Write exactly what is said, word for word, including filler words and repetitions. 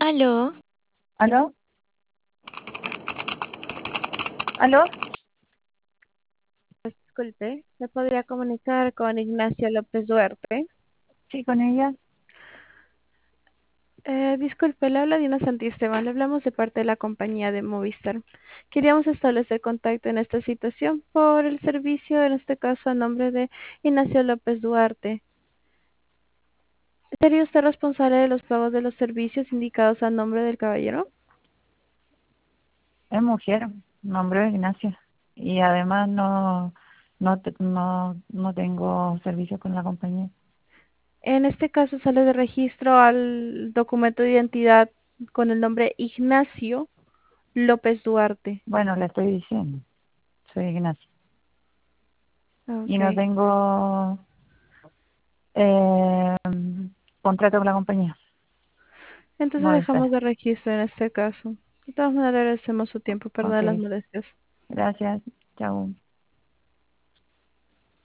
Aló, ¿Aló? ¿Aló? Disculpe, ¿me podría comunicar con Ignacio López Duarte? Sí, con ella. Eh, disculpe, le habla Dina Santisteban, le hablamos de parte de la compañía de Movistar. Queríamos establecer contacto en esta situación por el servicio, en este caso a nombre de Ignacio López Duarte. ¿Sería usted responsable de los pagos de los servicios indicados a nombre del caballero? Es mujer, nombre es Ignacia. Y además no, no, te- no, no tengo servicio con la compañía. En este caso sale de registro al documento de identidad con el nombre Ignacio López Duarte. Bueno, le estoy diciendo, soy Ignacia. Y no Okay. tengo eh, contrato con la compañía. Entonces Movistar. dejamos de registro en este caso. De todas maneras agradecemos su tiempo, perdón Ok, las molestias. gracias. Chao.